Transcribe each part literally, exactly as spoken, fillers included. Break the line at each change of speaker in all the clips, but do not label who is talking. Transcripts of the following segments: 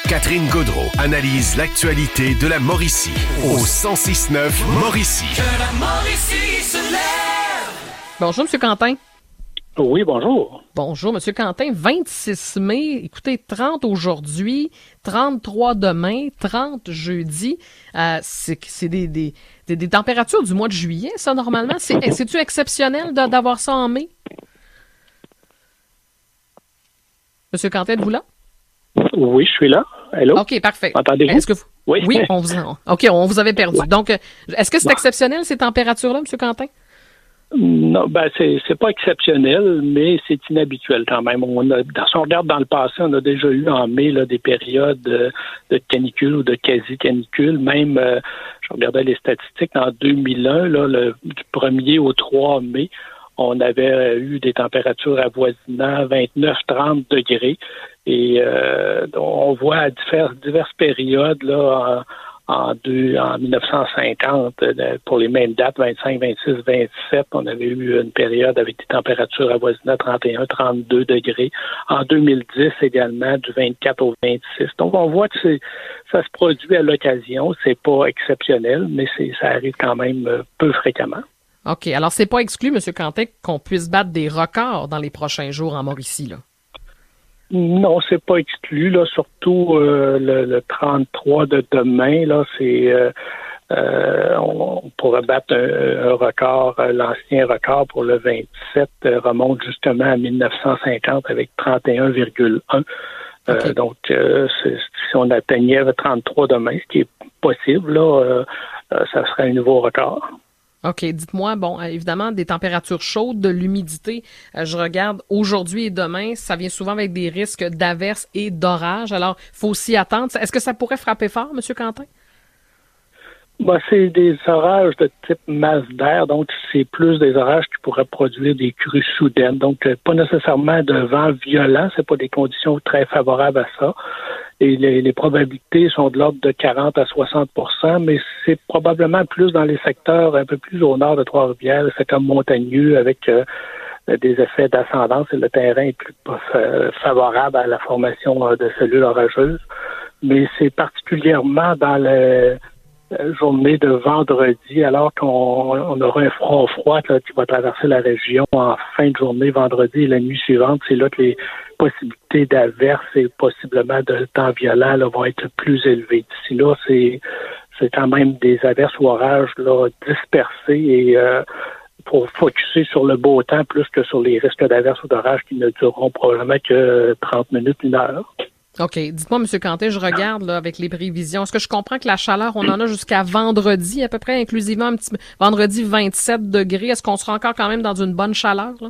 Catherine Gaudreault analyse l'actualité de la Mauricie au cent six neuf Mauricie.
Que la Mauricie se lève.
Bonjour, M. Quentin.
Oui, bonjour.
Bonjour, M. Quentin. vingt-six mai, écoutez, trente aujourd'hui, trente-trois demain, trente jeudi. Euh, c'est c'est des, des, des, des températures du mois de juillet, ça, normalement. C'est, c'est-tu exceptionnel de, d'avoir ça en mai? M. Quentin, êtes-vous là?
Oui, je suis là. Hello?
OK, parfait.
Entendez-vous?
Est-ce que vous...
Oui.
Oui, on vous... OK, on vous avait perdu.
Ouais.
Donc, est-ce que c'est
Ouais.
exceptionnel, ces températures-là, M. Quentin?
Non, ben c'est c'est pas exceptionnel, mais c'est inhabituel quand même. On a, dans, si on regarde dans le passé, on a déjà eu en mai là, des périodes de, de canicule ou de quasi-canicule. Même, euh, je regardais les statistiques, en deux mille un, là, le, du premier au trois mai, on avait eu des températures avoisinant vingt-neuf à trente degrés. Et euh, on voit à diverses, diverses périodes là, en, en, deux, en mille neuf cent cinquante, pour les mêmes dates, vingt-cinq, vingt-six, vingt-sept, on avait eu une période avec des températures avoisinant trente et un, trente-deux degrés. En deux mille dix également, du vingt-quatre au vingt-six. Donc on voit que c'est, ça se produit à l'occasion. C'est pas exceptionnel, mais c'est, ça arrive quand même peu fréquemment.
OK. Alors, c'est pas exclu, M. Quentin, qu'on puisse battre des records dans les prochains jours en Mauricie, là?
Non, c'est pas exclu, là. Surtout euh, le, le trente-trois de demain, là, c'est euh, euh, on, on pourrait battre un, un record, euh, l'ancien record pour le vingt-sept euh, remonte justement à mille neuf cent cinquante avec trente et un virgule un. Euh,
Okay.
Donc, euh, c'est, si on atteignait le trente-trois demain, ce qui est possible, là, euh, euh, ça serait un nouveau record.
OK, dites-moi, bon, euh, évidemment, des températures chaudes, de l'humidité. Euh, je regarde aujourd'hui et demain, ça vient souvent avec des risques d'averses et d'orages. Alors, il faut s'y attendre. Est-ce que ça pourrait frapper fort, M. Quentin?
Ben, c'est des orages de type masse d'air, donc c'est plus des orages qui pourraient produire des crues soudaines. Donc, euh, pas nécessairement de vent violent, c'est pas des conditions très favorables à ça. Et les, les probabilités sont de l'ordre de quarante à soixante pour cent, mais c'est probablement plus dans les secteurs un peu plus au nord de Trois-Rivières, le secteur montagneux avec euh, des effets d'ascendance et le terrain est plus euh, favorable à la formation euh, de cellules orageuses. Mais c'est particulièrement dans le journée de vendredi, alors qu'on on aura un front froid là, qui va traverser la région en fin de journée, vendredi et la nuit suivante. C'est là que les possibilités d'averses et possiblement de temps violent là, vont être plus élevées. D'ici là, c'est c'est quand même des averses ou orages là, dispersés et euh, pour focusser sur le beau temps plus que sur les risques d'averses ou d'orages qui ne dureront probablement que trente minutes, une heure.
OK. Dites-moi, M. Quentin, je regarde là, avec les prévisions. Est-ce que je comprends que la chaleur, on en a jusqu'à vendredi, à peu près, inclusivement un petit vendredi vingt-sept degrés. Est-ce qu'on sera encore quand même dans une bonne chaleur, là?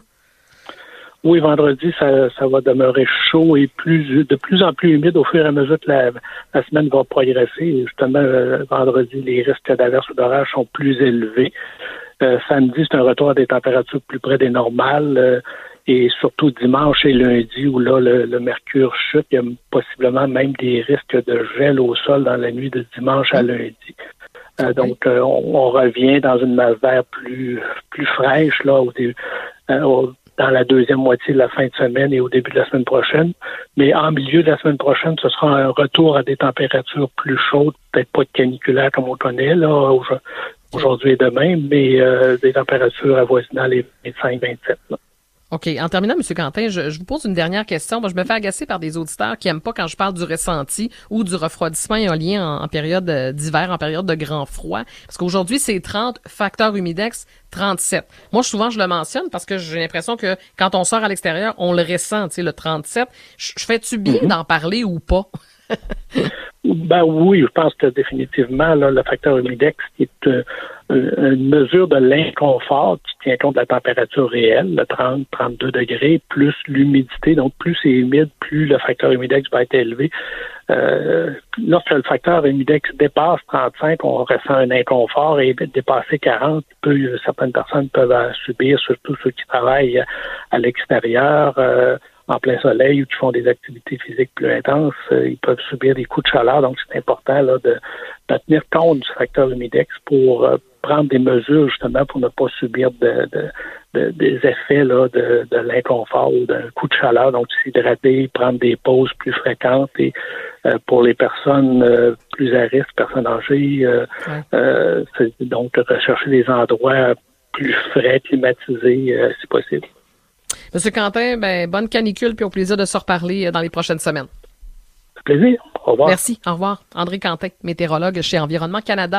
Oui, vendredi, ça, ça va demeurer chaud et plus de plus en plus humide au fur et à mesure que la, la semaine va progresser. Et justement, euh, vendredi, les risques d'averses ou d'orage sont plus élevés. Euh, samedi, c'est un retour à des températures plus près des normales. Euh, Et surtout dimanche et lundi, où là, le, le mercure chute, il y a possiblement même des risques de gel au sol dans la nuit de dimanche à lundi. Euh, donc, euh, on, on revient dans une masse d'air plus plus fraîche là au début, euh, au, dans la deuxième moitié de la fin de semaine et au début de la semaine prochaine. Mais en milieu de la semaine prochaine, ce sera un retour à des températures plus chaudes, peut-être pas de caniculaire comme on connaît là aujourd'hui et demain, mais euh, des températures avoisinant les vingt-cinq à vingt-sept. Là.
OK. En terminant, M. Quentin, je, je vous pose une dernière question. Moi, je me fais agacer par des auditeurs qui aiment pas quand je parle du ressenti ou du refroidissement éolien en, en période d'hiver, en période de grand froid. Parce qu'aujourd'hui, c'est trente, facteur humidex trente-sept. Moi, souvent, je le mentionne parce que j'ai l'impression que quand on sort à l'extérieur, on le ressent, tu sais, le trente-sept. Je, je fais-tu bien mm-hmm. d'en parler ou pas?
Ben oui, je pense que définitivement, là, le facteur humidex est euh, une mesure de l'inconfort qui tient compte de la température réelle, le trente à trente-deux degrés, plus l'humidité. Donc, plus c'est humide, plus le facteur humidex va être élevé. Euh, lorsque le facteur humidex dépasse trente-cinq, on ressent un inconfort et dépasser quarante, peut, certaines personnes peuvent subir, surtout ceux qui travaillent à l'extérieur, euh, en plein soleil ou qui font des activités physiques plus intenses, euh, ils peuvent subir des coups de chaleur. Donc, c'est important là, de, de tenir compte du facteur humidex pour euh, prendre des mesures justement pour ne pas subir de, de, de, des effets là, de, de l'inconfort ou d'un coup de chaleur. Donc, s'hydrater, prendre des pauses plus fréquentes et euh, pour les personnes euh, plus à risque, personnes âgées. Euh,
ouais.
euh, c'est donc de rechercher des endroits plus frais, climatisés, euh, si possible.
Monsieur Quentin, ben, bonne canicule, puis au plaisir de se reparler dans les prochaines semaines.
Ça fait plaisir. Au revoir.
Merci. Au revoir. André Quentin, météorologue chez Environnement Canada.